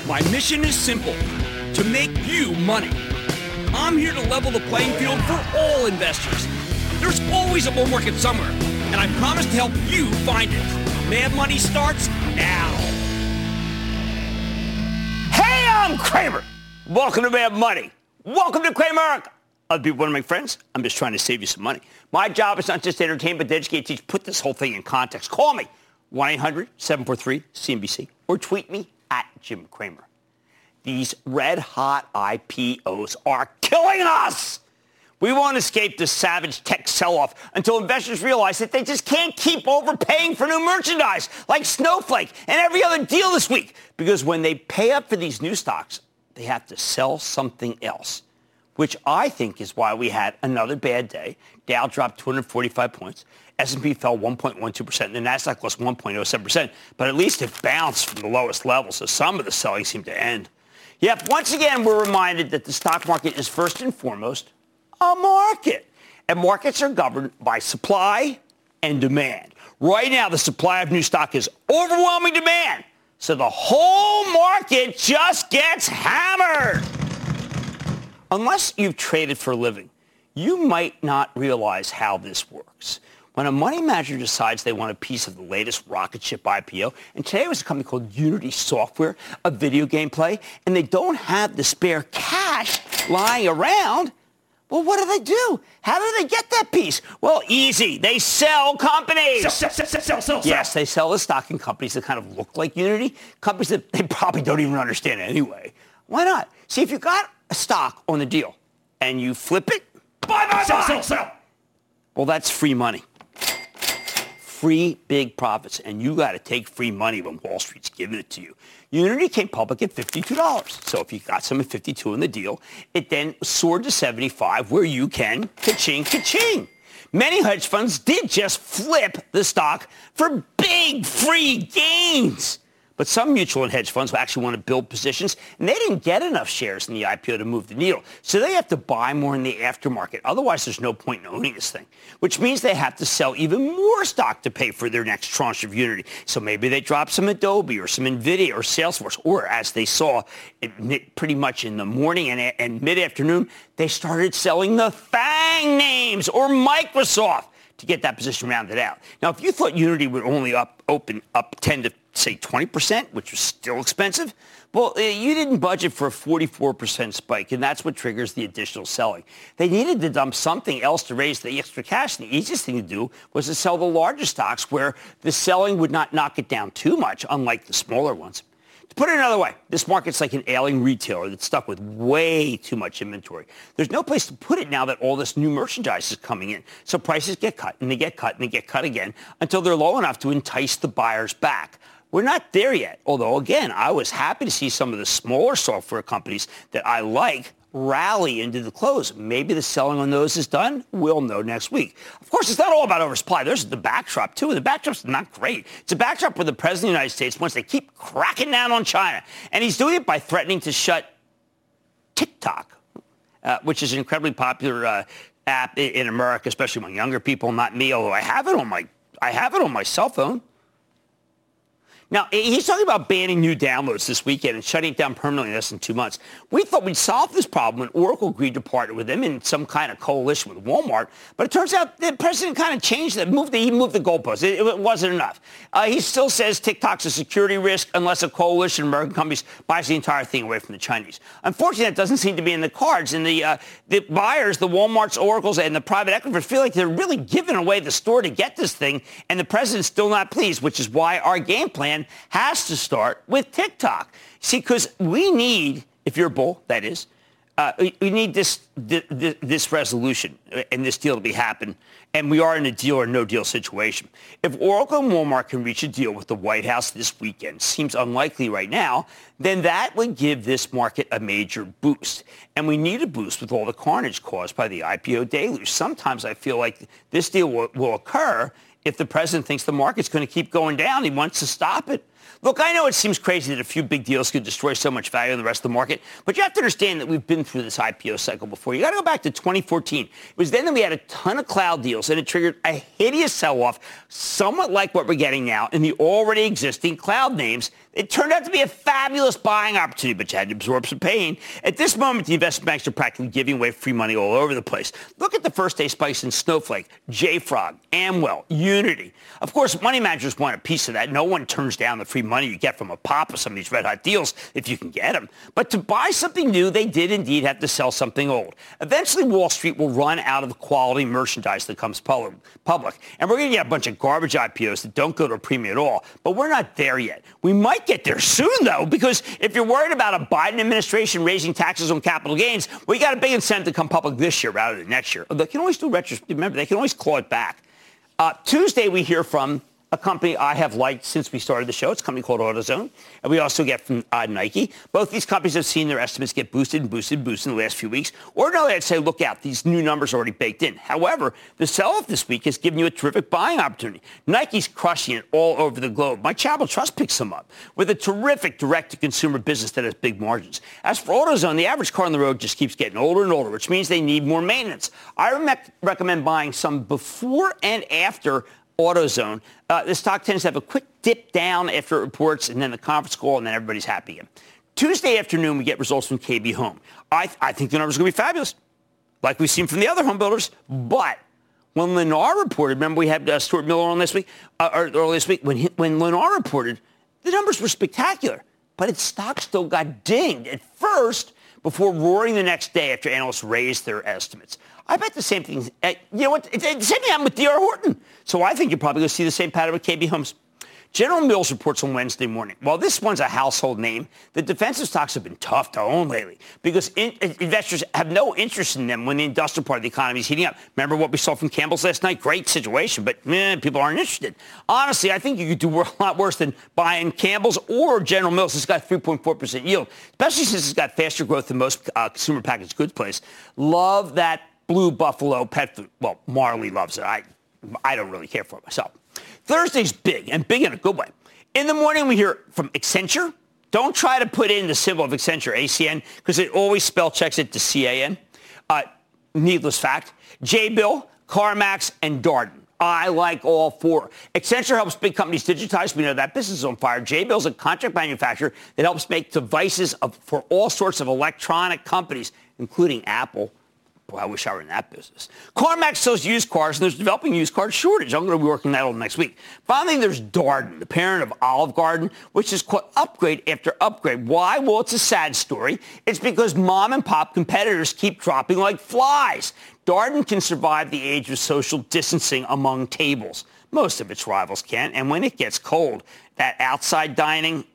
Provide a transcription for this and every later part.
My mission is simple, to make you money. I'm here to level the playing field for all investors. There's always a bull market somewhere, and I promise to help you find it. Mad Money starts now. Hey, I'm Cramer. Welcome to Mad Money. Welcome to Cramerica. Other people want to make friends? I'm just trying to save you some money. My job is not just to entertain, but to educate, teach. Put this whole thing in context. Call me, 1-800-743-CNBC, or tweet me at Jim Cramer. These red-hot IPOs are killing us. We won't escape the savage tech sell-off until investors realize that they just can't keep overpaying for new merchandise like Snowflake and every other deal this week. Because when they pay up for these new stocks, they have to sell something else, which I think is why we had another bad day. Dow dropped 245 points. S&P fell 1.12%, and the Nasdaq lost 1.07%. But at least it bounced from the lowest level, so some of the selling seemed to end. Yep, once again, we're reminded that the stock market is first and foremost a market. And markets are governed by supply and demand. Right now, the supply of new stock is overwhelming demand. So the whole market just gets hammered. Unless you've traded for a living, you might not realize how this works. When a money manager decides they want a piece of the latest rocket ship IPO, and today it was a company called Unity Software, a video game play, and they don't have the spare cash lying around, well, what do? How do they get that piece? Well, easy. They sell companies. Sell. Yes, they sell the stock in companies that kind of look like Unity, companies that they probably don't even understand anyway. Why not? See, if you got a stock on the deal and you flip it, buy. Sell. Well, that's free money. Free big profits, and you got to take free money when Wall Street's giving it to you. Unity came public at $52. So if you got some at $52 in the deal, it then soared to $75, where you can ka-ching. Many hedge funds did just flip the stock for big free gains. But some mutual and hedge funds actually want to build positions, and they didn't get enough shares in the IPO to move the needle. So they have to buy more in the aftermarket. Otherwise, there's no point in owning this thing, which means they have to sell even more stock to pay for their next tranche of Unity. So maybe they drop some Adobe or some NVIDIA or Salesforce, or as they saw pretty much in the morning and mid-afternoon, they started selling the FANG names or Microsoft to get that position rounded out. Now, if you thought Unity would only open up 10 to say 20%, which was still expensive, well, you didn't budget for a 44% spike, and that's what triggers the additional selling. They needed to dump something else to raise the extra cash. The easiest thing to do was to sell the larger stocks where the selling would not knock it down too much, unlike the smaller ones. To put it another way, this market's like an ailing retailer that's stuck with way too much inventory. There's no place to put it now that all this new merchandise is coming in. So prices get cut, and they get cut, and they get cut again until they're low enough to entice the buyers back. We're not there yet, although, again, I was happy to see some of the smaller software companies that I like rally into the close. Maybe the selling on those is done. We'll know next week. Of course, it's not all about oversupply. There's the backdrop, too, and the backdrop's not great. It's a backdrop where the President of the United States wants to keep cracking down on China, and he's doing it by threatening to shut TikTok, which is an incredibly popular app in America, especially among younger people, not me, although I have it on my cell phone. Now, he's talking about banning new downloads this weekend and shutting it down permanently in less than 2 months. We thought we'd solve this problem when Oracle agreed to partner with him in some kind of coalition with Walmart. But it turns out the president kind of changed it. He moved the goalposts. It wasn't enough. He still says TikTok's a security risk unless a coalition of American companies buys the entire thing away from the Chinese. Unfortunately, that doesn't seem to be in the cards. And the buyers, the Walmarts, Oracles, and the private equity feel like they're really giving away the store to get this thing. And the president's still not pleased, which is why our game plan has to start with TikTok. See, because we need, if you're a bull, that is, we need this resolution and this deal to be happen. And we are in a deal or no deal situation. If Oracle and Walmart can reach a deal with the White House this weekend, seems unlikely right now, then that would give this market a major boost. And we need a boost with all the carnage caused by the IPO deluge. Sometimes I feel like this deal will occur if the president thinks the market's going to keep going down. He wants to stop it. Look, I know it seems crazy that a few big deals could destroy so much value in the rest of the market, but you have to understand that we've been through this IPO cycle before. You got to go back to 2014. It was then that we had a ton of cloud deals, and it triggered a hideous sell-off, somewhat like what we're getting now in the already existing cloud names. It turned out to be a fabulous buying opportunity, but you had to absorb some pain. At this moment, the investment banks are practically giving away free money all over the place. Look at the first-day spikes in Snowflake, JFrog, Amwell, Unity. Of course, money managers want a piece of that. No one turns down the free money you get from a pop of some of these red-hot deals if you can get them. But to buy something new, they did indeed have to sell something old. Eventually, Wall Street will run out of the quality merchandise that comes public. And we're going to get a bunch of garbage IPOs that don't go to a premium at all. But we're not there yet. We might get there soon, though, because if you're worried about a Biden administration raising taxes on capital gains, well, you got a big incentive to come public this year rather than next year. They can always do retrospective. Remember, they can always claw it back. Tuesday, we hear from a company I have liked since we started the show. It's a company called AutoZone. And we also get from Nike. Both these companies have seen their estimates get boosted in the last few weeks. Ordinarily, I'd say, look out. These new numbers are already baked in. However, the sell-off this week has given you a terrific buying opportunity. Nike's crushing it all over the globe. My Charitable Trust picks them up with a terrific direct-to-consumer business that has big margins. As for AutoZone, the average car on the road just keeps getting older and older, which means they need more maintenance. I recommend buying some before and after AutoZone. The stock tends to have a quick dip down after it reports, and then the conference call, and then everybody's happy again. Tuesday afternoon, we get results from KB Home. I think the numbers are going to be fabulous, like we've seen from the other home builders. But when Lennar reported, remember we had Stuart Miller on this week, or earlier this week, when Lennar reported, the numbers were spectacular. But its stock still got dinged at first before roaring the next day after analysts raised their estimates. I bet the same thing. You know what? The same thing happened with D.R. Horton. So I think you're probably going to see the same pattern with KB Homes. General Mills reports on Wednesday morning. While this one's a household name, the defensive stocks have been tough to own lately because investors have no interest in them when the industrial part of the economy is heating up. Remember what we saw from Campbell's last night? Great situation, but people aren't interested. Honestly, I think you could do a lot worse than buying Campbell's or General Mills. It's got 3.4% yield, especially since it's got faster growth than most consumer packaged goods places. Love that Blue Buffalo pet food. Well, Marley loves it. I don't really care for it myself. Thursday's big, and big in a good way. In the morning, we hear from Accenture. Don't try to put in the symbol of Accenture, ACN, because it always spell checks it to CAN. Needless fact. Jabil, CarMax, and Darden. I like all four. Accenture helps big companies digitize. We know that business is on fire. Jabil's a contract manufacturer that helps make devices for all sorts of electronic companies, including Apple. Boy, I wish I were in that business. CarMax sells used cars, and there's developing used car shortage. I'm going to be working that on next week. Finally, there's Darden, the parent of Olive Garden, which is called upgrade after upgrade. Why? Well, it's a sad story. It's because mom-and-pop competitors keep dropping like flies. Darden can survive the age of social distancing among tables. Most of its rivals can't. And when it gets cold, that outside dining,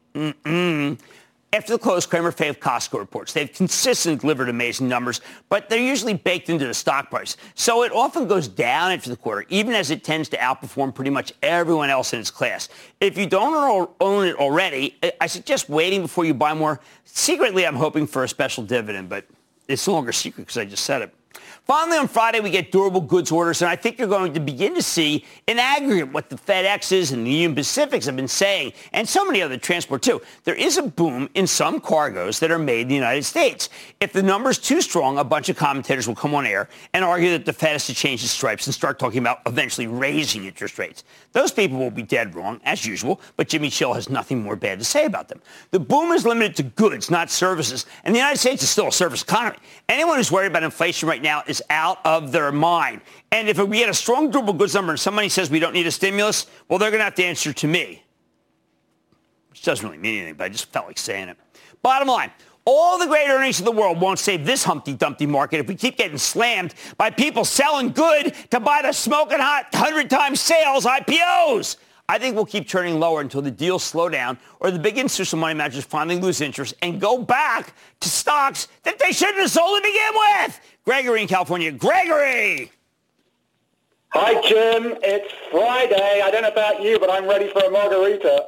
After the close, Cramer favored Costco reports. They've consistently delivered amazing numbers, but they're usually baked into the stock price. So it often goes down after the quarter, even as it tends to outperform pretty much everyone else in its class. If you don't own it already, I suggest waiting before you buy more. Secretly, I'm hoping for a special dividend, but it's no longer a secret because I just said it. Finally, on Friday, we get durable goods orders, and I think you're going to begin to see in aggregate what the FedExes and the Union Pacifics have been saying, and so many other transport, too. There is a boom in some cargoes that are made in the United States. If the number's too strong, a bunch of commentators will come on air and argue that the Fed has to change its stripes and start talking about eventually raising interest rates. Those people will be dead wrong, as usual, but Jimmy Chill has nothing more bad to say about them. The boom is limited to goods, not services, and the United States is still a service economy. Anyone who's worried about inflation right now is out of their mind. And if we get a strong durable goods number and somebody says we don't need a stimulus, well, they're going to have to answer to me. Which doesn't really mean anything, but I just felt like saying it. Bottom line, all the great earnings in the world won't save this Humpty Dumpty market if we keep getting slammed by people selling good to buy the smoking hot 100 times sales IPOs. I think we'll keep turning lower until the deals slow down or the big institutional money managers finally lose interest and go back to stocks that they shouldn't have sold to begin with. Gregory in California. Gregory! Hi, Jim. It's Friday. I don't know about you, but I'm ready for a margarita.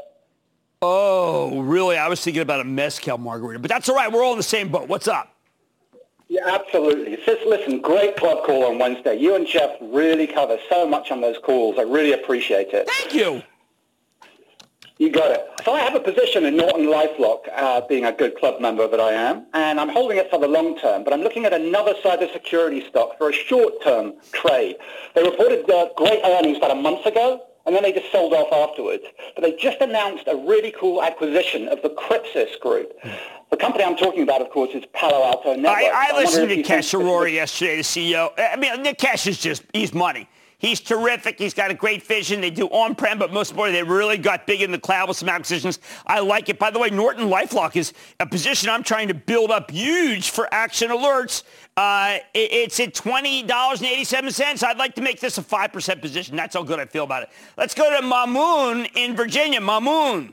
Oh, really? I was thinking about a mezcal margarita, but that's all right. We're all in the same boat. What's up? Yeah, absolutely. Listen, great club call on Wednesday. You and Jeff really cover so much on those calls. I really appreciate it. Thank you. You got it. So I have a position in Norton LifeLock, being a good club member that I am, and I'm holding it for the long term, but I'm looking at another cybersecurity stock for a short-term trade. They reported great earnings about a month ago, and then they just sold off afterwards. But they just announced a really cool acquisition of the Crypsys Group. The company I'm talking about, of course, is Palo Alto Networks. I listened to Nikesh Arora yesterday, the CEO. I mean, Nikesh is he's money. He's terrific. He's got a great vision. They do on-prem, but most importantly, they really got big in the cloud with some acquisitions. I like it. By the way, Norton LifeLock is a position I'm trying to build up huge for action alerts. It's at $20.87. I'd like to make this a 5% position. That's how good I feel about it. Let's go to Mamoon in Virginia. Mamoon.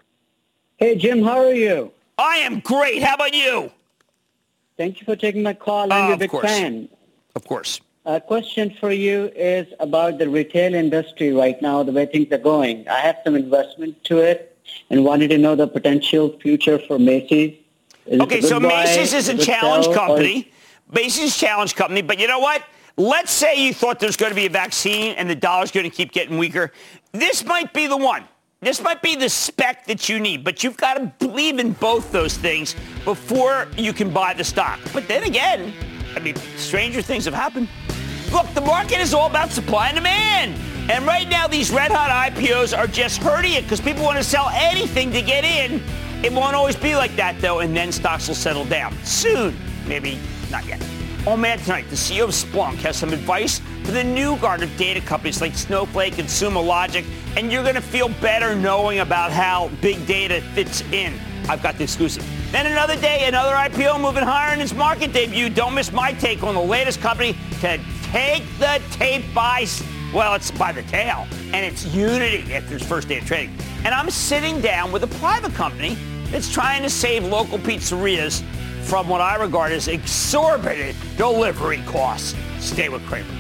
Hey, Jim, how are you? I am great. How about you? Thank you for taking my call. I'm a big fan. Of course. A question for you is about the retail industry right now, the way things are going. I have some investment to it and wanted to know the potential future for Macy's. Okay, so Macy's is a challenge company. Macy's is a challenge company, but you know what? Let's say you thought there's going to be a vaccine and the dollar's going to keep getting weaker. This might be the one. This might be the spec that you need, but you've got to believe in both those things before you can buy the stock. But then again, I mean, stranger things have happened. Look, the market is all about supply and demand. And right now, these red-hot IPOs are just hurting it because people want to sell anything to get in. It won't always be like that, though, and then stocks will settle down. Soon. Maybe not yet. On Mad Tonight, the CEO of Splunk has some advice for the new guard of data companies like Snowflake and Sumo Logic, and you're going to feel better knowing about how big data fits in. I've got the exclusive. Then another day, another IPO moving higher in its market debut. Don't miss my take on the latest company to take the tape it's by the tail, and it's Unity after its first day of trading. And I'm sitting down with a private company that's trying to save local pizzerias from what I regard as exorbitant delivery costs. Stay with Cramer.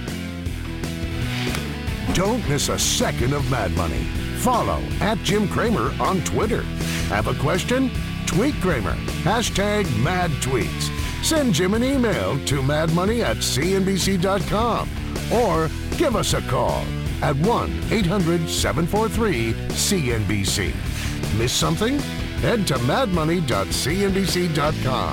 Don't miss a second of Mad Money. Follow @JimCramer on Twitter. Have a question? Tweet Cramer. #MadTweets. Send Jim an email to madmoney@cnbc.com or give us a call at 1-800-743-CNBC. Miss something? Head to madmoney.cnbc.com.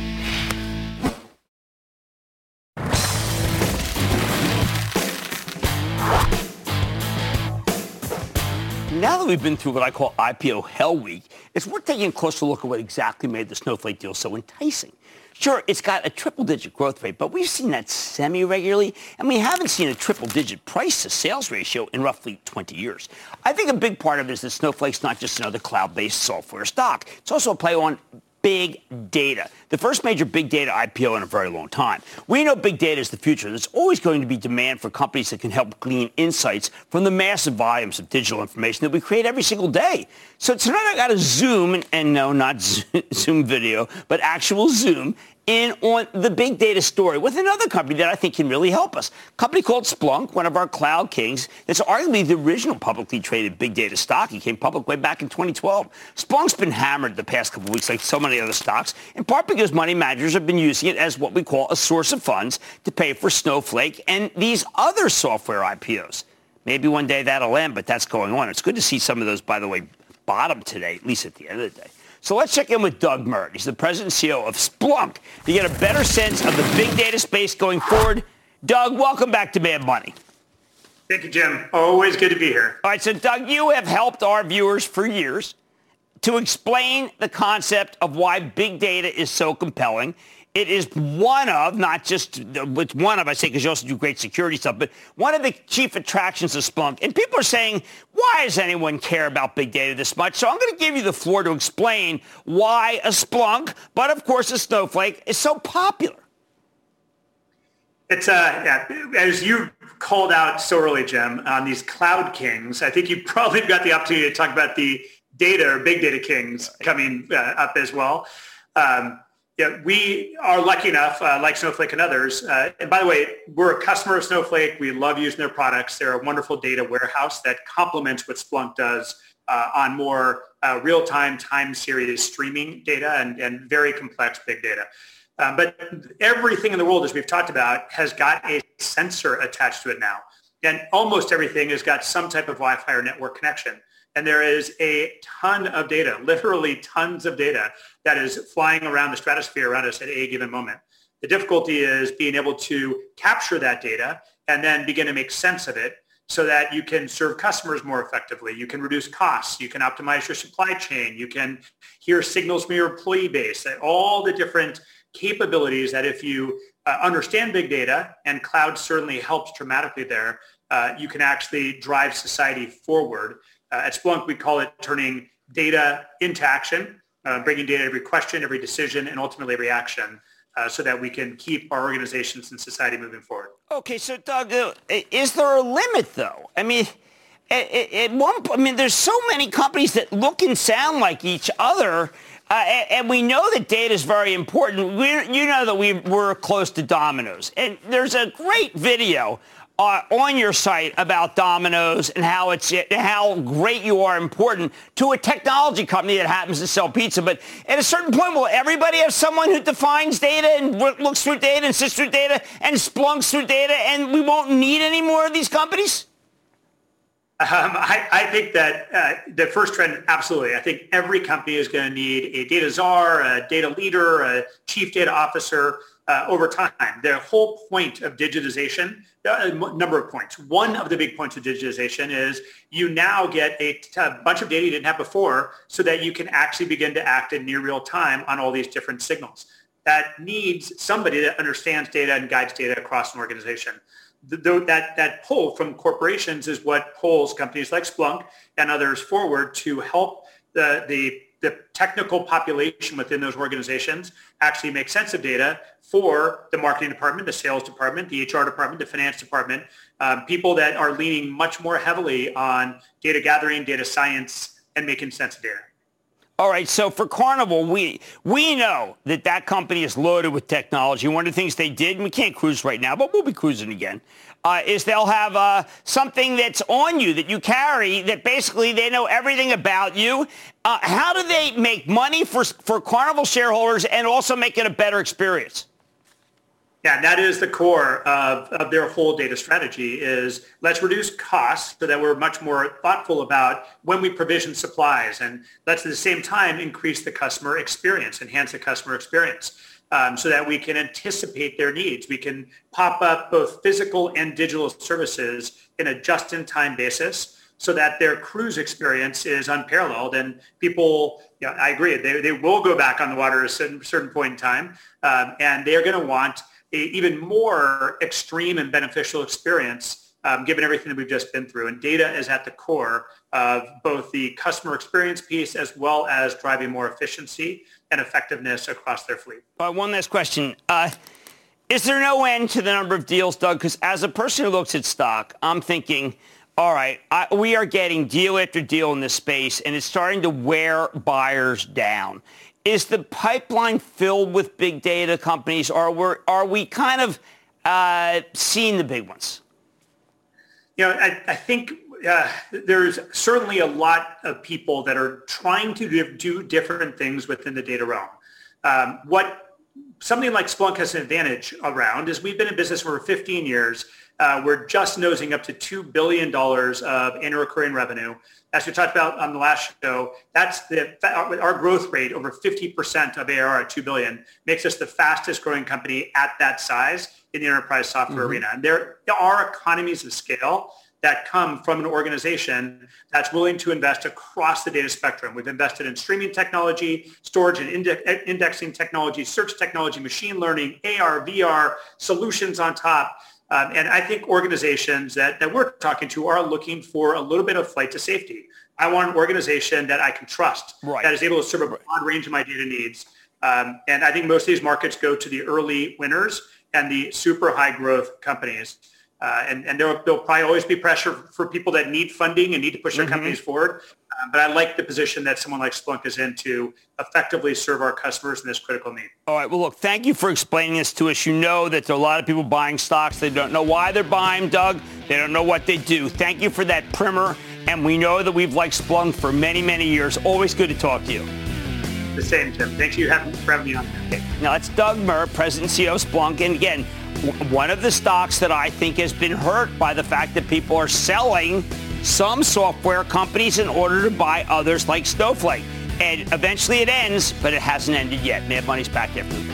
Now that we've been through what I call IPO Hell Week, it's worth taking a closer look at what exactly made the Snowflake deal so enticing. Sure, it's got a triple-digit growth rate, but we've seen that semi-regularly, and we haven't seen a triple-digit price-to-sales ratio in roughly 20 years. I think a big part of it is that Snowflake's not just another cloud-based software stock. It's also a play on big data, the first major big data IPO in a very long time. We know big data is the future. There's always going to be demand for companies that can help glean insights from the massive volumes of digital information that we create every single day. So tonight I got to zoom, and no, not Zoom video, but actual Zoom, in on the big data story with another company that I think can really help us. A company called Splunk, one of our cloud kings. It's arguably the original publicly traded big data stock. It came public way back in 2012. Splunk's been hammered the past couple of weeks like so many other stocks, in part because money managers have been using it as what we call a source of funds to pay for Snowflake and these other software IPOs. Maybe one day that'll end, but that's going on. It's good to see some of those, by the way, bottom today, at least at the end of the day. So let's check in with Doug Merritt. He's the president and CEO of Splunk to get a better sense of the big data space going forward. Doug, welcome back to Mad Money. Thank you, Jim. Always good to be here. All right, so Doug, you have helped our viewers for years to explain the concept of why big data is so compelling. It is one of, not just with one of, I say, because you also do great security stuff, but one of the chief attractions of Splunk. And people are saying, why does anyone care about big data this much? So I'm going to give you the floor to explain why a Splunk, but of course a Snowflake, is so popular. It's, as you called out so early, Jim, on these cloud kings, I think you probably got the opportunity to talk about the data or big data kings coming up as well. We are lucky enough, like Snowflake and others. And by the way, we're a customer of Snowflake. We love using their products. They're a wonderful data warehouse that complements what Splunk does on more real-time time series streaming data and very complex big data. But everything in the world, as we've talked about, has got a sensor attached to it now. And almost everything has got some type of Wi-Fi or network connection. And there is a ton of data, literally tons of data that is flying around the stratosphere around us at a given moment. The difficulty is being able to capture that data and then begin to make sense of it so that you can serve customers more effectively. You can reduce costs. You can optimize your supply chain. You can hear signals from your employee base, all the different capabilities that if you understand big data, and cloud certainly helps dramatically there, you can actually drive society forward. At Splunk, we call it turning data into action, bringing data every question, every decision, and ultimately every action, so that we can keep our organizations and society moving forward. Okay, so Doug, is there a limit though? I mean, there's so many companies that look and sound like each other, and we know that data is very important. You know that we're close to Domino's, and there's a great video on your site about Domino's and how great you are important to a technology company that happens to sell pizza. But at a certain point, will everybody have someone who defines data and looks through data and sits through data and splunks through data, and we won't need any more of these companies? I think that the first trend, absolutely. I think every company is going to need a data czar, a data leader, a chief data officer over time. The whole point of digitization, a number of points. One of the big points of digitization is you now get a bunch of data you didn't have before so that you can actually begin to act in near real time on all these different signals. That needs somebody that understands data and guides data across an organization. That pull from corporations is what pulls companies like Splunk and others forward to help the technical population within those organizations actually make sense of data for the marketing department, the sales department, the HR department, the finance department, people that are leaning much more heavily on data gathering, data science, and making sense of data. All right, so for Carnival, we know that company is loaded with technology. One of the things they did, and we can't cruise right now, but we'll be cruising again, is they'll have something that's on you that you carry that basically they know everything about you. How do they make money for Carnival shareholders and also make it a better experience? Yeah, and that is the core of their whole data strategy is let's reduce costs so that we're much more thoughtful about when we provision supplies, and let's at the same time increase the customer experience, enhance the customer experience so that we can anticipate their needs. We can pop up both physical and digital services in a just-in-time basis so that their cruise experience is unparalleled, and people, I agree, they will go back on the water at a certain point in time, and they're going to want an even more extreme and beneficial experience given everything that we've just been through. And data is at the core of both the customer experience piece as well as driving more efficiency and effectiveness across their fleet. One last question. Is there no end to the number of deals, Doug? Because as a person who looks at stock, I'm thinking, all right, we are getting deal after deal in this space, and it's starting to wear buyers down. Is the pipeline filled with big data companies, or are we kind of seeing the big ones? I think there's certainly a lot of people that are trying to do different things within the data realm. What something like Splunk has an advantage around is we've been in business for over 15 years. We're just nosing up to $2 billion of annual recurring revenue. As we talked about on the last show, that's our growth rate, over 50% of ARR at $2 billion, makes us the fastest growing company at that size in the enterprise software arena. And there are economies of scale that come from an organization that's willing to invest across the data spectrum. We've invested in streaming technology, storage and indexing technology, search technology, machine learning, AR, VR, solutions on top. And I think organizations that we're talking to are looking for a little bit of flight to safety. I want an organization that I can trust, that is able to serve a broad range of my data needs. And I think most of these markets go to the early winners and the super high growth companies. And there'll probably always be pressure for people that need funding and need to push their companies forward. But I like the position that someone like Splunk is in to effectively serve our customers in this critical need. All right. Well, look, thank you for explaining this to us. You know that there are a lot of people buying stocks. They don't know why they're buying, Doug. They don't know what they do. Thank you for that primer. And we know that we've liked Splunk for many, many years. Always good to talk to you. The same, Tim. Thanks for having me on. Okay. Now, that's Doug Murr, President and CEO of Splunk. And again, one of the stocks that I think has been hurt by the fact that people are selling some software companies in order to buy others like Snowflake. And eventually it ends, but it hasn't ended yet. Mad Money's back after the break.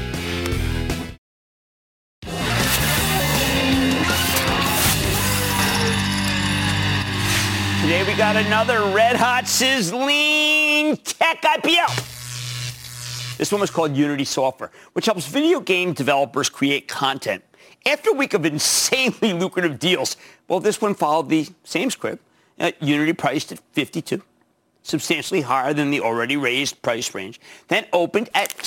Today we got another red-hot sizzling tech IPO. This one was called Unity Software, which helps video game developers create content. After a week of insanely lucrative deals, well, this one followed the same script. Unity priced at 52, substantially higher than the already raised price range, then opened at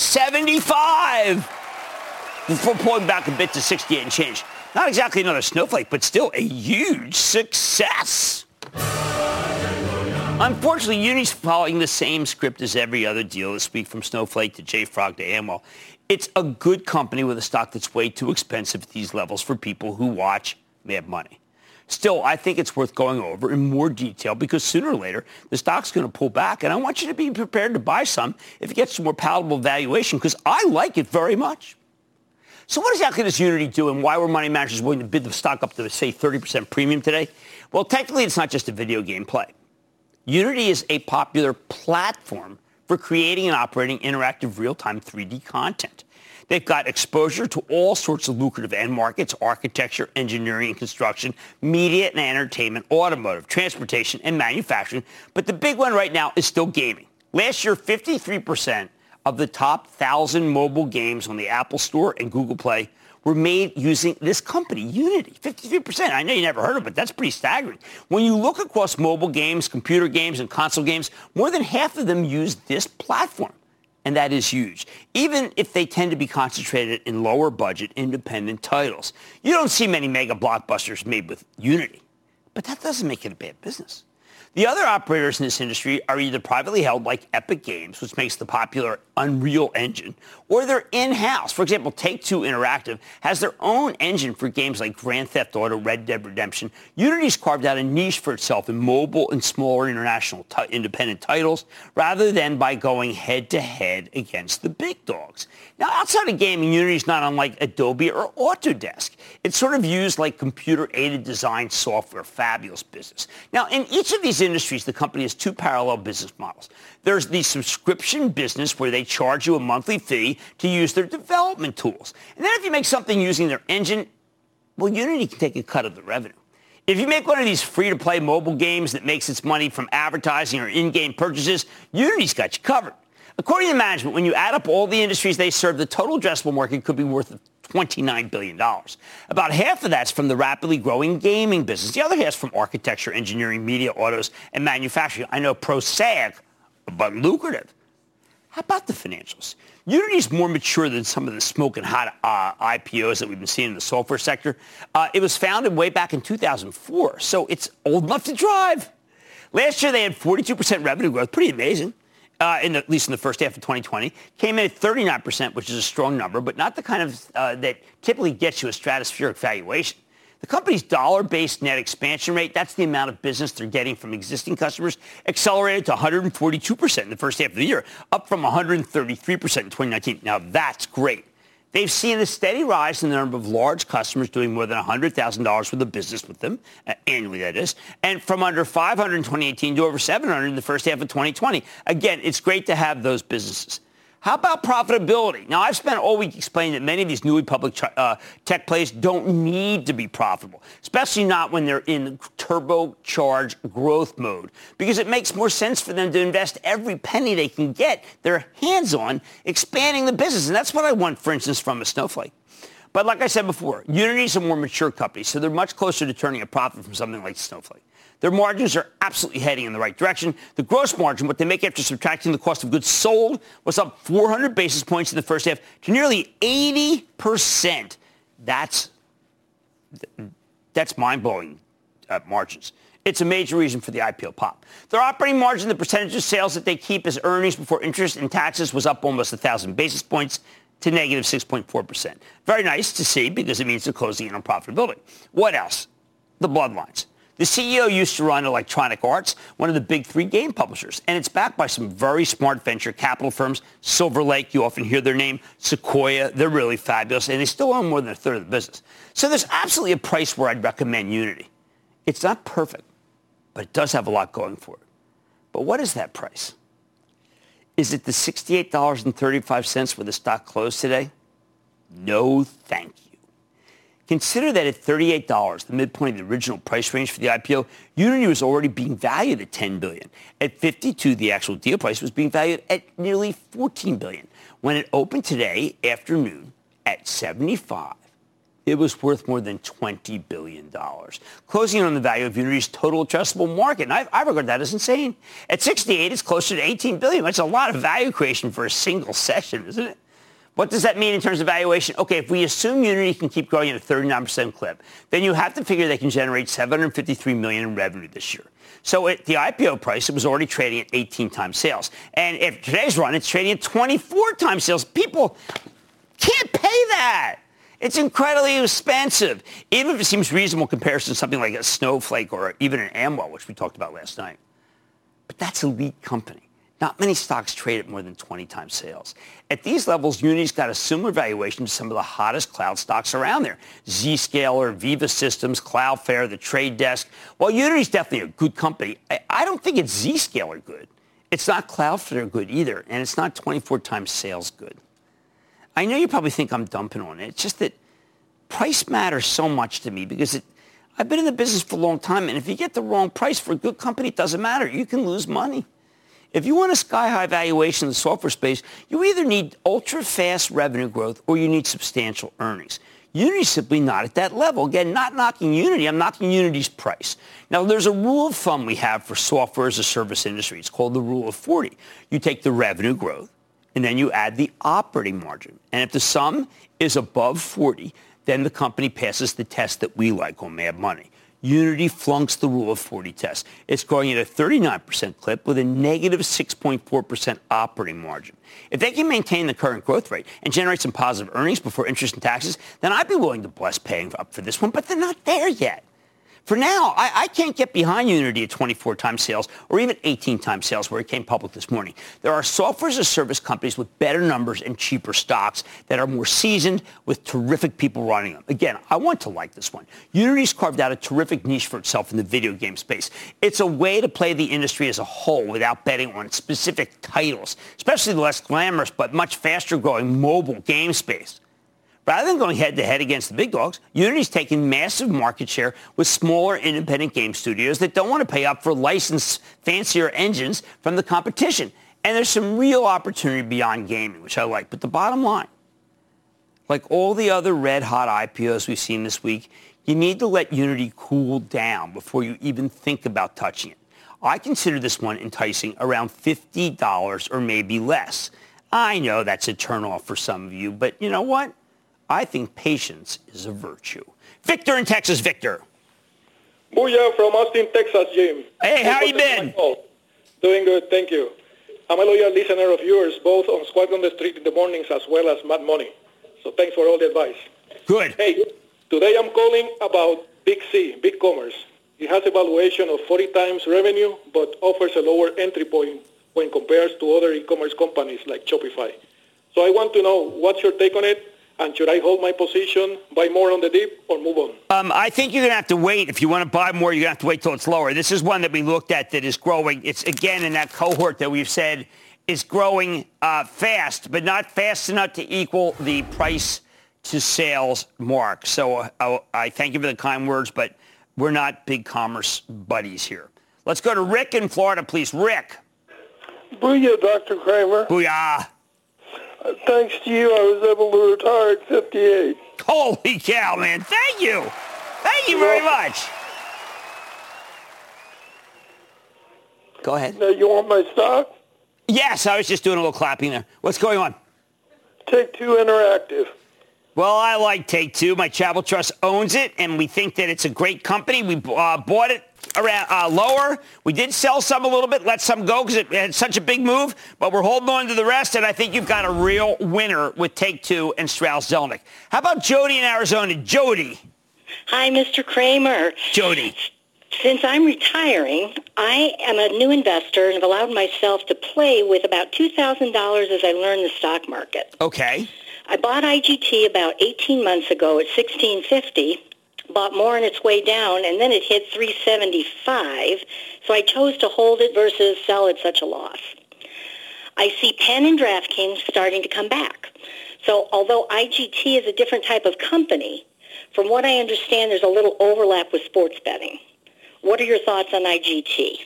75 before pulling back a bit to 68 and change. Not exactly another Snowflake, but still a huge success. Unfortunately, Unity's following the same script as every other deal this week, from Snowflake to JFrog to Amwell. It's a good company with a stock that's way too expensive at these levels for people who watch Mad Money. Still, I think it's worth going over in more detail because sooner or later, the stock's going to pull back, and I want you to be prepared to buy some if it gets to more palatable valuation, because I like it very much. So what exactly does Unity do, and why were money managers willing to bid the stock up to, say, 30% premium today? Well, technically, it's not just a video game play. Unity is a popular platform for creating and operating interactive real-time 3D content. They've got exposure to all sorts of lucrative end markets: architecture, engineering and construction, media and entertainment, automotive, transportation, and manufacturing. But the big one right now is still gaming. Last year, 53% of the top 1,000 mobile games on the Apple Store and Google Play were made using this company, Unity. 53%. I know you never heard of it, but that's pretty staggering. When you look across mobile games, computer games, and console games, more than half of them use this platform. And that is huge, even if they tend to be concentrated in lower budget independent titles. You don't see many mega blockbusters made with Unity, but that doesn't make it a bad business. The other operators in this industry are either privately held like Epic Games, which makes the popular Unreal Engine, or they're in-house. For example, Take-Two Interactive has their own engine for games like Grand Theft Auto, Red Dead Redemption. Unity's carved out a niche for itself in mobile and smaller international independent titles, rather than by going head-to-head against the big dogs. Now, outside of gaming, Unity's not unlike Adobe or Autodesk. It's sort of used like computer-aided design software. Fabulous business. Now, in each of these industries, the company has two parallel business models. There's the subscription business, where they charge you a monthly fee to use their development tools. And then if you make something using their engine, well, Unity can take a cut of the revenue. If you make one of these free-to-play mobile games that makes its money from advertising or in-game purchases, Unity's got you covered. According to management, when you add up all the industries they serve, the total addressable market could be worth $29 billion. About half of that's from the rapidly growing gaming business. The other half is from architecture, engineering, media, autos, and manufacturing. I know prosaic, but lucrative. How about the financials? Unity's more mature than some of the smoking hot IPOs that we've been seeing in the software sector. It was founded way back in 2004, so it's old enough to drive. Last year, they had 42% revenue growth. Pretty amazing. At least in the first half of 2020, came in at 39%, which is a strong number, but not the kind of that typically gets you a stratospheric valuation. The company's dollar-based net expansion rate, that's the amount of business they're getting from existing customers, accelerated to 142% in the first half of the year, up from 133% in 2019. Now, that's great. They've seen a steady rise in the number of large customers doing more than $100,000 worth of business with them, annually that is, and from under 500 in 2018 to over 700 in the first half of 2020. Again, it's great to have those businesses. How about profitability? Now, I've spent all week explaining that many of these newly public tech plays don't need to be profitable, especially not when they're in turbocharged growth mode, because it makes more sense for them to invest every penny they can get their hands on expanding the business. And that's what I want, for instance, from a Snowflake. But like I said before, Unity's a more mature company, so they're much closer to turning a profit from something like Snowflake. Their margins are absolutely heading in the right direction. The gross margin, what they make after subtracting the cost of goods sold, was up 400 basis points in the first half to nearly 80%. That's mind-blowing margins. It's a major reason for the IPO pop. Their operating margin, the percentage of sales that they keep as earnings before interest and taxes, was up almost 1,000 basis points to negative 6.4%. Very nice to see, because it means they're closing in on profitability. What else? The bloodlines. The CEO used to run Electronic Arts, one of the big three game publishers, and it's backed by some very smart venture capital firms. Silver Lake, you often hear their name. Sequoia, they're really fabulous, and they still own more than a third of the business. So there's absolutely a price where I'd recommend Unity. It's not perfect, but it does have a lot going for it. But what is that price? Is it the $68.35 where the stock closed today? No, thank you. Consider that at $38, the midpoint of the original price range for the IPO, Unity was already being valued at $10 billion. At $52, the actual deal price was being valued at nearly $14 billion. When it opened today afternoon at $75, it was worth more than $20 billion, closing on the value of Unity's total addressable market. And I regard that as insane. At 68, it's closer to $18 billion. That's a lot of value creation for a single session, isn't it? What does that mean in terms of valuation? Okay, if we assume Unity can keep growing at a 39% clip, then you have to figure they can generate $753 million in revenue this year. So at the IPO price, it was already trading at 18 times sales. And if today's run, it's trading at 24 times sales. People can't pay that. It's incredibly expensive, even if it seems reasonable in comparison to something like a Snowflake or even an Amwell, which we talked about last night. But that's a elite company. Not many stocks trade at more than 20 times sales. At these levels, Unity's got a similar valuation to some of the hottest cloud stocks around there. Zscaler, Veeva Systems, Cloudflare, The Trade Desk. While Unity's definitely a good company, I don't think it's Zscaler good. It's not Cloudflare good either, and it's not 24 times sales good. I know you probably think I'm dumping on it. It's just that price matters so much to me because I've been in the business for a long time, and if you get the wrong price for a good company, it doesn't matter. You can lose money. If you want a sky-high valuation in the software space, you either need ultra-fast revenue growth or you need substantial earnings. Unity's simply not at that level. Again, not knocking Unity. I'm knocking Unity's price. Now, there's a rule of thumb we have for software as a service industry. It's called the Rule of 40. You take the revenue growth, and then you add the operating margin. And if the sum is above 40, then the company passes the test that we like on Mad Money. Unity flunks the Rule of 40 test. It's growing at a 39% clip with a negative 6.4% operating margin. If they can maintain the current growth rate and generate some positive earnings before interest and taxes, then I'd be willing to bless paying up for this one, but they're not there yet. For now, I can't get behind Unity at 24 times sales or even 18 times sales where it came public this morning. There are software as a service companies with better numbers and cheaper stocks that are more seasoned with terrific people running them. Again, I want to like this one. Unity's carved out a terrific niche for itself in the video game space. It's a way to play the industry as a whole without betting on specific titles, especially the less glamorous but much faster growing mobile game space. Rather than going head-to-head against the big dogs, Unity's taking massive market share with smaller independent game studios that don't want to pay up for licensed fancier engines from the competition. And there's some real opportunity beyond gaming, which I like. But the bottom line, like all the other red-hot IPOs we've seen this week, you need to let Unity cool down before you even think about touching it. I consider this one enticing around $50 or maybe less. I know that's a turnoff for some of you, but you know what? I think patience is a virtue. Victor in Texas. Victor. Booyah from Austin, Texas, Jim. Hey, how you been? Doing good, thank you. I'm a loyal listener of yours, both on Squawk on the Street in the mornings as well as Mad Money. So thanks for all the advice. Good. Hey, today I'm calling about Big C, Big Commerce. It has a valuation of 40 times revenue, but offers a lower entry point when compared to other e-commerce companies like Shopify. So I want to know, what's your take on it? And should I hold my position, buy more on the dip, or move on? I think you're going to have to wait. If you want to buy more, you're going to have to wait till it's lower. This is one that we looked at that is growing. It's, again, in that cohort that we've said is growing fast, but not fast enough to equal the price to sales mark. So I thank you for the kind words, but we're not big commerce buddies here. Let's go to Rick in Florida, please. Rick. Booyah, Dr. Kramer. Booyah. Thanks to you, I was able to retire at 58. Holy cow, man. Thank you. Thank you very much. Go ahead. Now, you want my stock? Yes, I was just doing a little clapping there. What's going on? Take-Two Interactive. Well, I like Take-Two. My Travel Trust owns it, and we think that it's a great company. We bought it around lower. We did sell some a little bit, let some go because it had such a big move, but we're holding on to the rest, and I think you've got a real winner with Take-Two and Strauss-Zelnick. How about Jody in Arizona? Jody. Hi, Mr. Kramer. Jody. Since I'm retiring, I am a new investor and have allowed myself to play with about $2,000 as I learn the stock market. Okay. I bought IGT about 18 months ago at $16.50 bought more on its way down, and then it hit 375. So I chose to hold it versus sell at such a loss. I see Penn and DraftKings starting to come back. So although IGT is a different type of company, from what I understand, there's a little overlap with sports betting. What are your thoughts on IGT?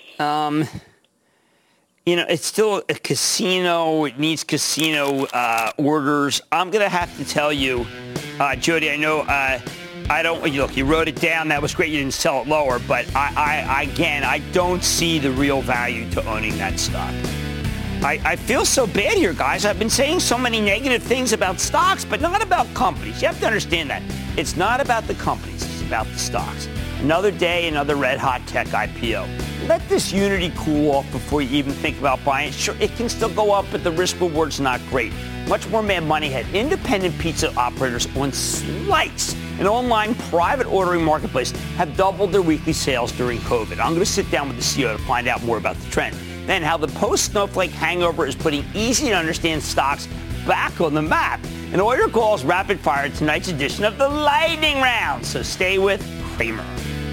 It's still a casino. It needs casino orders. I'm going to have to tell you, Jody, I know you wrote it down. That was great. You didn't sell it lower. But I don't see the real value to owning that stock. I feel so bad here, guys. I've been saying so many negative things about stocks, but not about companies. You have to understand that. It's not about the companies. It's about the stocks. Another day, another red-hot tech IPO. Let this Unity cool off before you even think about buying it. Sure, it can still go up, but the risk-reward's not great. Much more Mad Money had independent pizza operators on Slice, an online private ordering marketplace, have doubled their weekly sales during COVID. I'm going to sit down with the CEO to find out more about the trend. Then how the post-Snowflake hangover is putting easy-to-understand stocks back on the map. And all your calls rapid fire tonight's edition of the Lightning Round. So stay with Cramer.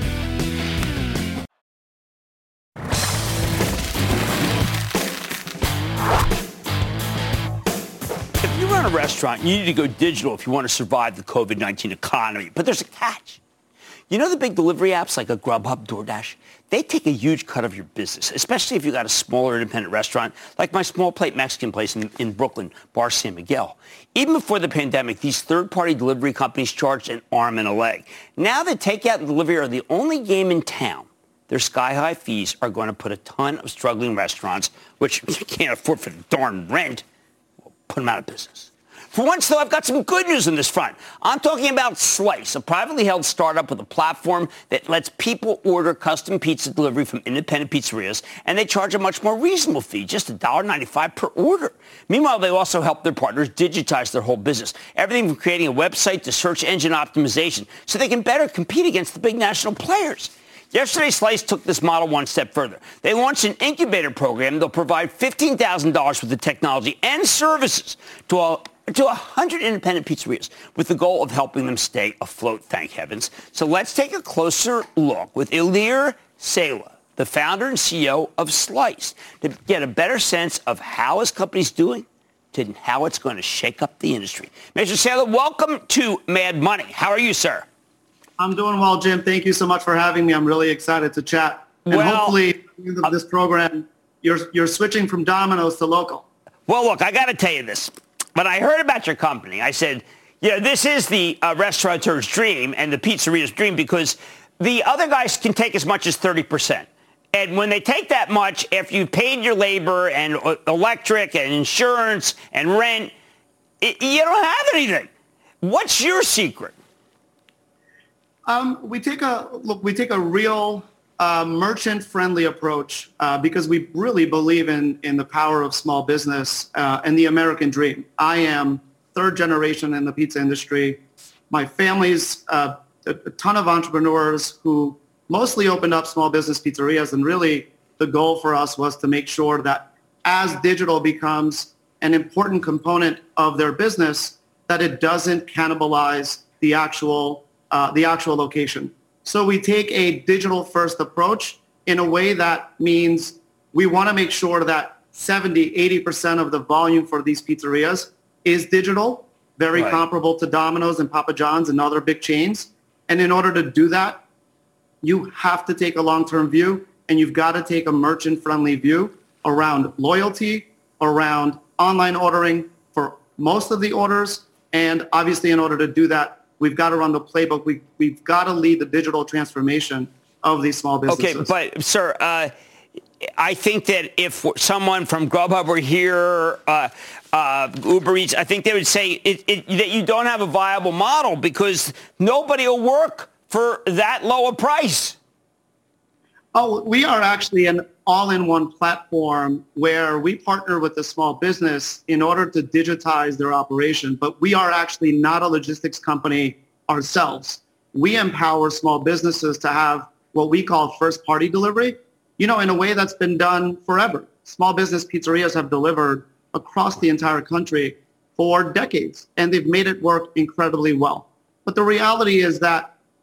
If you run a restaurant, you need to go digital if you want to survive the COVID-19 economy. But there's a catch. You know the big delivery apps like a Grubhub, DoorDash? They take a huge cut of your business, especially if you got a smaller independent restaurant like my small plate Mexican place in Brooklyn, Bar San Miguel. Even before the pandemic, these third-party delivery companies charged an arm and a leg. Now that takeout and delivery are the only game in town, their sky-high fees are going to put a ton of struggling restaurants, which you can't afford for the darn rent, put them out of business. For once, though, I've got some good news on this front. I'm talking about Slice, a privately held startup with a platform that lets people order custom pizza delivery from independent pizzerias, and they charge a much more reasonable fee, just $1.95 per order. Meanwhile, they also help their partners digitize their whole business, everything from creating a website to search engine optimization, so they can better compete against the big national players. Yesterday, Slice took this model one step further. They launched an incubator program. They'll provide $15,000 worth of technology and services to 100 independent pizzerias with the goal of helping them stay afloat, thank heavens. So let's take a closer look with Ilir Sela, the founder and CEO of Slice, to get a better sense of how his company's doing and how it's going to shake up the industry. Mr. Sela, welcome to Mad Money. How are you, sir? I'm doing well, Jim. Thank you so much for having me. I'm really excited to chat. And hopefully, at the end of this program, you're switching from Domino's to local. Well, look, I got to tell you this. When I heard about your company, I said, this is the restaurateur's dream and the pizzeria's dream because the other guys can take as much as 30%. And when they take that much, if you paid your labor and electric and insurance and rent, you don't have anything. What's your secret? We take a real merchant-friendly approach because we really believe in the power of small business and the American dream. I am third generation in the pizza industry. My family's a ton of entrepreneurs who mostly opened up small business pizzerias, and really the goal for us was to make sure that as digital becomes an important component of their business, that it doesn't cannibalize the actual location. So we take a digital-first approach in a way that means we want to make sure that 70, 80% of the volume for these pizzerias is digital, very comparable to Domino's and Papa John's and other big chains. And in order to do that, you have to take a long-term view, and you've got to take a merchant-friendly view around loyalty, around online ordering for most of the orders. And obviously, in order to do that, we've got to run the playbook. We've got to lead the digital transformation of these small businesses. Okay, but, sir, I think that if someone from Grubhub were here, Uber Eats, I think they would say that you don't have a viable model because nobody will work for that low a price. Oh, we are actually an all-in-one platform where we partner with the small business in order to digitize their operation, but we are actually not a logistics company ourselves. We empower small businesses to have what we call first-party delivery, in a way that's been done forever. Small business pizzerias have delivered across the entire country for decades, and they've made it work incredibly well. But the reality is that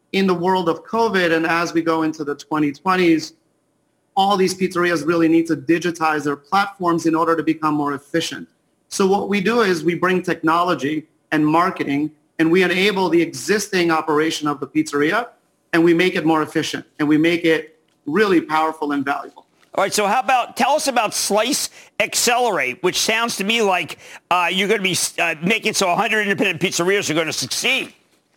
in the world of COVID and as we go into the 2020s, all these pizzerias really need to digitize their platforms in order to become more efficient. So what we do is we bring technology and marketing and we enable the existing operation of the pizzeria and we make it more efficient and we make it really powerful and valuable. All right, so tell us about Slice Accelerate, which sounds to me like you're going to be making so 100 independent pizzerias are going to succeed.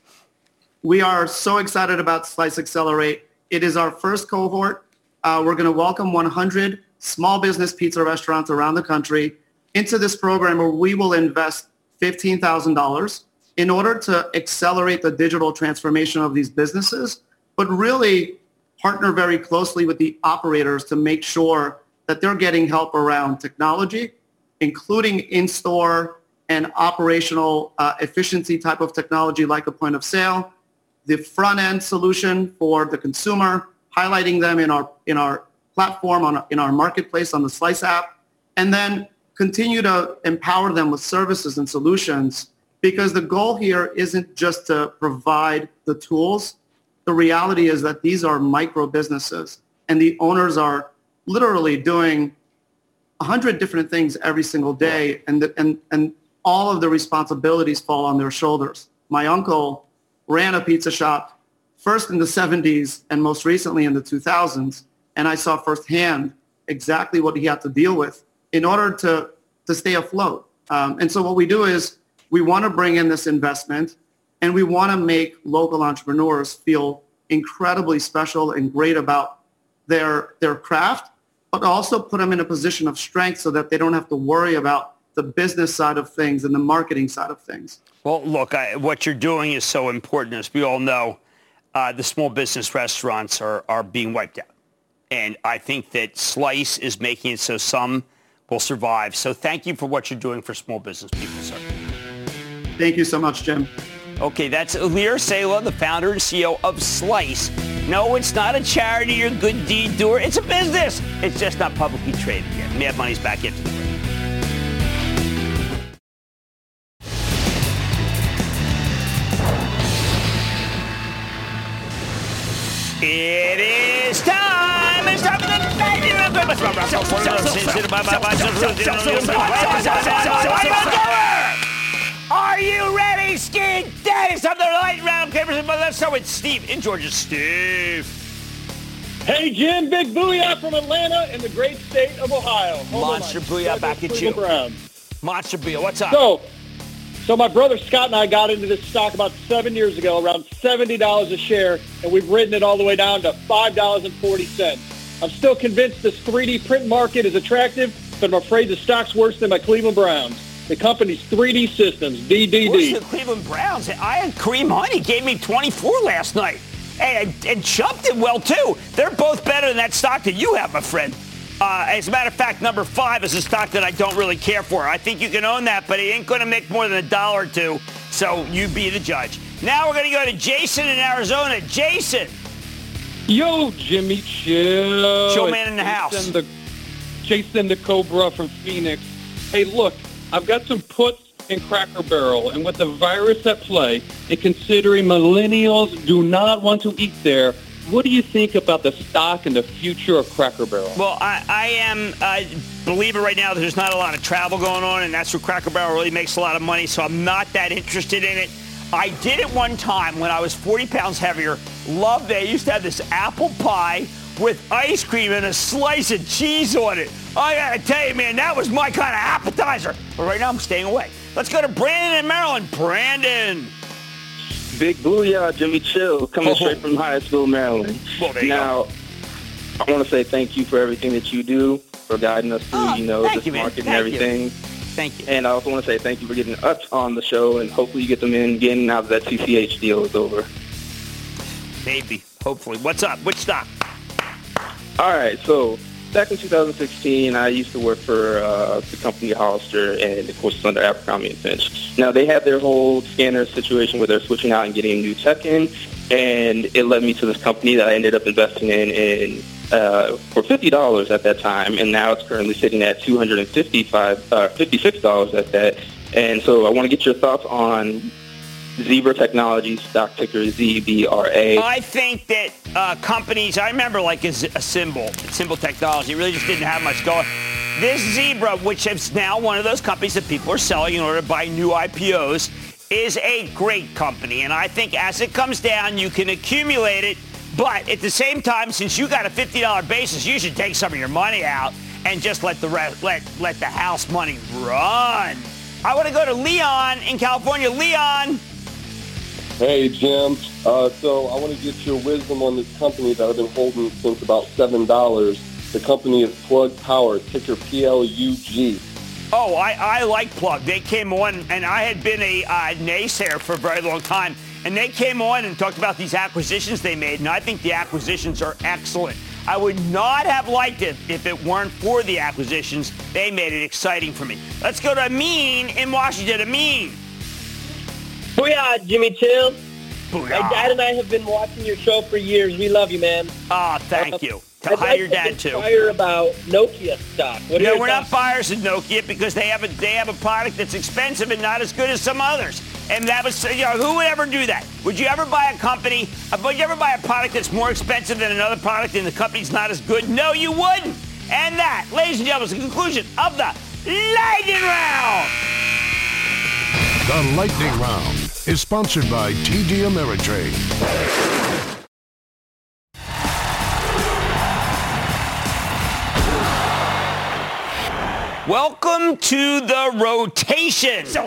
We are so excited about Slice Accelerate. It is our first cohort. We're going to welcome 100 small business pizza restaurants around the country into this program where we will invest $15,000 in order to accelerate the digital transformation of these businesses, but really partner very closely with the operators to make sure that they're getting help around technology, including in-store and operational efficiency type of technology like a point of sale, the front-end solution for the consumer, highlighting them in our platform, in our marketplace, on the Slice app, and then continue to empower them with services and solutions, because the goal here isn't just to provide the tools. The reality is that these are micro businesses and the owners are literally doing 100 different things every single day, and all of the responsibilities fall on their shoulders. My uncle ran a pizza shop first in the 70s and most recently in the 2000s, and I saw firsthand exactly what he had to deal with in order to stay afloat. And so what we do is we want to bring in this investment and we want to make local entrepreneurs feel incredibly special and great about their craft, but also put them in a position of strength so that they don't have to worry about the business side of things and the marketing side of things. Well, look, what you're doing is so important. As we all know, the small business restaurants are being wiped out. And I think that Slice is making it so some will survive. So thank you for what you're doing for small business people, sir. Thank you so much, Jim. Okay, that's Ilir Sela, the founder and CEO of Slice. No, it's not a charity or good deed doer. It's a business. It's just not publicly traded yet. Mad Money's back into the break. It is time. It's time for the Are you ready, Ski Daddy? It's time for the light round. Let's start with Steve in Georgia. Steve. Hey, Jim. Big booyah from Atlanta in the great state of Ohio. Monster booyah back at you. Monster booyah. What's up? So my brother Scott and I got into this stock about 7 years ago, around $70 a share, and we've ridden it all the way down to $5.40. I'm still convinced this 3D print market is attractive, but I'm afraid the stock's worse than my Cleveland Browns. The company's 3D Systems, DDD. Worse than Cleveland Browns? I had Kareem Hunt. He gave me 24 last night. And Chubb did well, too. They're both better than that stock that you have, my friend. As a matter of fact, number 5 is a stock that I don't really care for. I think you can own that, but it ain't going to make more than $1 or $2. So you be the judge. Now we're going to go to Jason in Arizona. Jason. Yo, Jimmy Chill. Showman in the house. Jason the Cobra from Phoenix. Hey, look, I've got some puts in Cracker Barrel, and with the virus at play, and considering millennials do not want to eat there, what do you think about the stock and the future of Cracker Barrel? Well, I believe it right now. There's not a lot of travel going on, and that's where Cracker Barrel really makes a lot of money, so I'm not that interested in it. I did it one time when I was 40 pounds heavier. Loved it. I used to have this apple pie with ice cream and a slice of cheese on it. I got to tell you, man, that was my kind of appetizer. But right now I'm staying away. Let's go to Brandon in Maryland. Brandon. Big booyah, Jimmy Chill, coming straight from Hyattsville, Maryland. Well, there you go. I want to say thank you for everything that you do, for guiding us through, this market and everything. Thank you. And I also want to say thank you for getting us on the show, and hopefully you get them in again now that CCH deal is over. Maybe. Hopefully. What's up? Which stock? All right. So back in 2016, I used to work for the company Hollister, and of course it's under Abercrombie & Fitch. Now they had their whole scanner situation where they're switching out and getting new tech in, and it led me to this company that I ended up investing in for $50 at that time, and now it's currently sitting at $56 at that. And so I want to get your thoughts on Zebra Technologies, stock ticker ZBRA. I think that companies, I remember like a Symbol Technology, really just didn't have much going. This Zebra, which is now one of those companies that people are selling in order to buy new IPOs, is a great company. And I think as it comes down, you can accumulate it. But at the same time, since you got a $50 basis, you should take some of your money out and just let the house money run. I want to go to Leon in California. Leon. Hey, Jim. So I want to get your wisdom on this company that I've been holding since about $7. The company is Plug Power, ticker PLUG. Oh, I like Plug. They came on, and I had been a naysayer for a very long time, and they came on and talked about these acquisitions they made, and I think the acquisitions are excellent. I would not have liked it if it weren't for the acquisitions. They made it exciting for me. Let's go to Amin in Washington. Amin. Booyah, Jimmy Chill. Booyah. My dad and I have been watching your show for years. We love you, man. Ah, thank you. I'd Your dad too. Inquire about Nokia stock. No, we're not buyers of Nokia because they have a product that's expensive and not as good as some others. And that was, who would ever do that? Would you ever buy a company? Would you ever buy a product that's more expensive than another product and the company's not as good? No, you wouldn't. And that, ladies and gentlemen, is the conclusion of the Lightning Round. The Lightning Round is sponsored by TD Ameritrade. Welcome to the rotation. All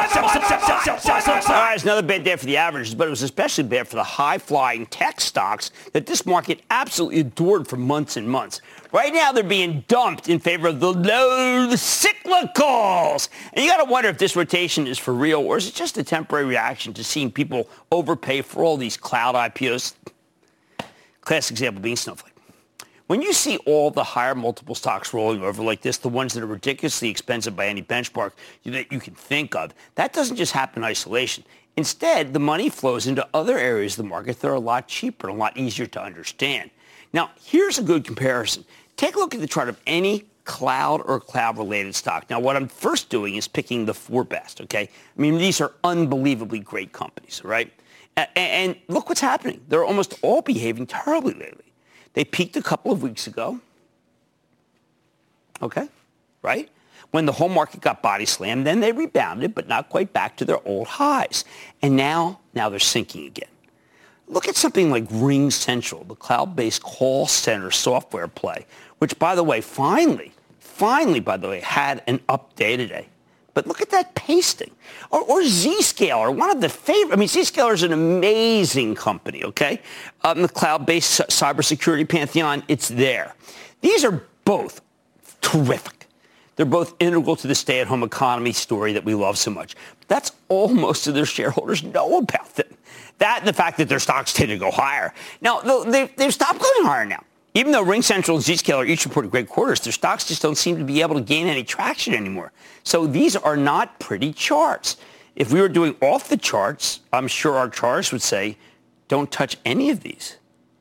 right, it's another bad day for the averages, but it was especially bad for the high-flying tech stocks that this market absolutely adored for months and months. Right now, they're being dumped in favor of the low cyclicals. And you got to wonder if this rotation is for real, or is it just a temporary reaction to seeing people overpay for all these cloud IPOs? Classic example being Snowflake. When you see all the higher multiple stocks rolling over like this, the ones that are ridiculously expensive by any benchmark that you can think of, that doesn't just happen in isolation. Instead, the money flows into other areas of the market that are a lot cheaper and a lot easier to understand. Now, here's a good comparison. Take a look at the chart of any cloud or cloud-related stock. Now, what I'm first doing is picking the 4 best, okay? I mean, these are unbelievably great companies, right? And look what's happening. They're almost all behaving terribly lately. They peaked a couple of weeks ago, okay, right? When the whole market got body slammed, then they rebounded, but not quite back to their old highs. And now they're sinking again. Look at something like RingCentral, the cloud-based call center software play, which, by the way, finally, by the way, had an up day today. But look at that pasting. Or Zscaler, one of the favorite. I mean, Zscaler is an amazing company, okay? The cloud-based cybersecurity pantheon, it's there. These are both terrific. They're both integral to the stay-at-home economy story that we love so much. That's all most of their shareholders know about them. That and the fact that their stocks tend to go higher. Now, they've stopped going higher now. Even though RingCentral and Zscaler each reported great quarters, their stocks just don't seem to be able to gain any traction anymore. So these are not pretty charts. If we were doing off the charts, I'm sure our charts would say, don't touch any of these.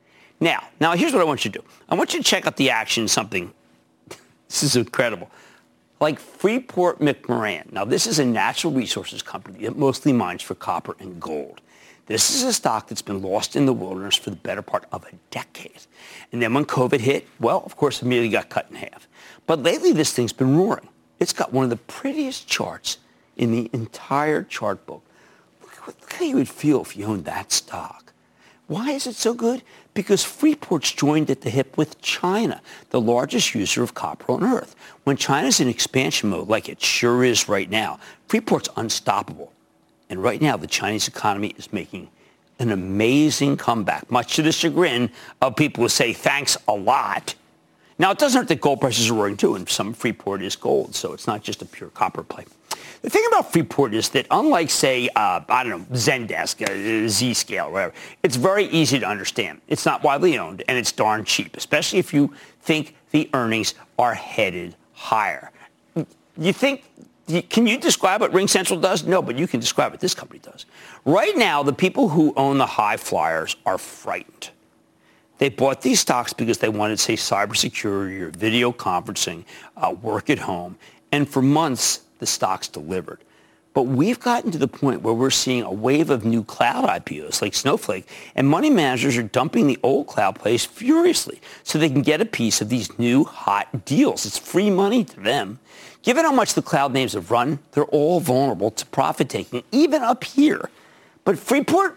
Now here's what I want you to do. I want you to check out the action something. This is incredible. Like Freeport-McMoRan. Now, this is a natural resources company that mostly mines for copper and gold. This is a stock that's been lost in the wilderness for the better part of a decade. And then when COVID hit, well, of course, immediately got cut in half. But lately, this thing's been roaring. It's got one of the prettiest charts in the entire chart book. Look how you would feel if you owned that stock. Why is it so good? Because Freeport's joined at the hip with China, the largest user of copper on Earth. When China's in expansion mode, like it sure is right now, Freeport's unstoppable. And right now, the Chinese economy is making an amazing comeback, much to the chagrin of people who say thanks a lot. Now, it doesn't hurt that gold prices are roaring too, and some Freeport is gold, so it's not just a pure copper play. The thing about Freeport is that unlike, say, Zendesk, Zscaler, whatever, it's very easy to understand. It's not widely owned, and it's darn cheap, especially if you think the earnings are headed higher. Can you describe what RingCentral does? No, but you can describe what this company does. Right now, the people who own the high flyers are frightened. They bought these stocks because they wanted, say, cybersecurity or video conferencing, work at home. And for months, the stocks delivered. But we've gotten to the point where we're seeing a wave of new cloud IPOs like Snowflake, and money managers are dumping the old cloud plays furiously so they can get a piece of these new hot deals. It's free money to them. Given how much the cloud names have run, they're all vulnerable to profit taking, even up here. But Freeport,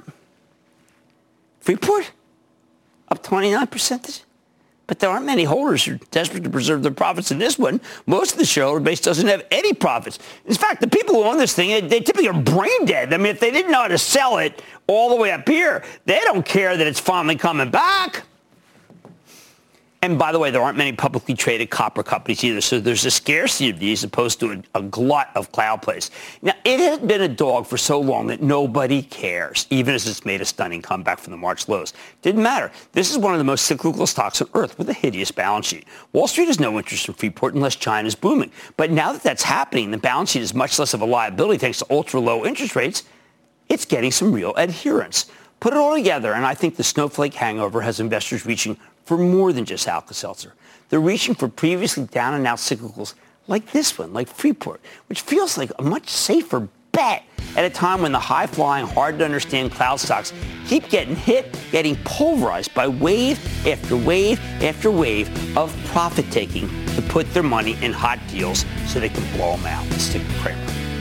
up 29%. But there aren't many holders who are desperate to preserve their profits in this one. Most of the shareholder base doesn't have any profits. In fact, the people who own this thing, they typically are brain dead. I mean, if they didn't know how to sell it all the way up here, they don't care that it's finally coming back. And by the way, there aren't many publicly traded copper companies either, so there's a scarcity of these as opposed to a glut of cloud plays. Now, it has been a dog for so long that nobody cares, even as it's made a stunning comeback from the March lows. Didn't matter. This is one of the most cyclical stocks on earth with a hideous balance sheet. Wall Street has no interest in Freeport unless China's booming. But now that that's happening, the balance sheet is much less of a liability thanks to ultra-low interest rates. It's getting some real adherence. Put it all together, and I think the Snowflake hangover has investors reaching for more than just Alka-Seltzer. They're reaching for previously down and out cyclicals like this one, like Freeport, which feels like a much safer bet at a time when the high-flying, hard-to-understand cloud stocks keep getting hit, getting pulverized by wave after wave after wave of profit-taking to put their money in hot deals so they can blow them out. Let's stick with Cramer.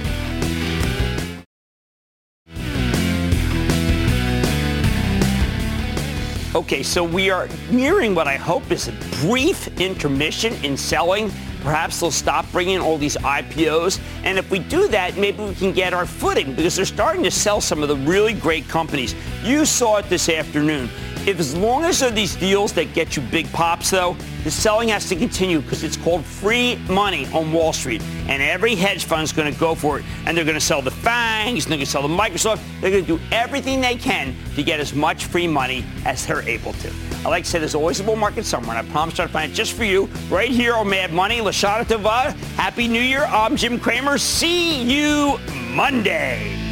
Okay, so we are nearing what I hope is a brief intermission in selling. Perhaps they'll stop bringing all these IPOs. And if we do that, maybe we can get our footing because they're starting to sell some of the really great companies. You saw it this afternoon. If as long as there are these deals that get you big pops, though, the selling has to continue because it's called free money on Wall Street. And every hedge fund is going to go for it. And they're going to sell the FANGs, and they're going to sell the Microsoft. They're going to do everything they can to get as much free money as they're able to. I like to say there's always a bull market somewhere, and I promise to find it just for you right here on Mad Money. Lashana Tova, Happy New Year. I'm Jim Cramer. See you Monday.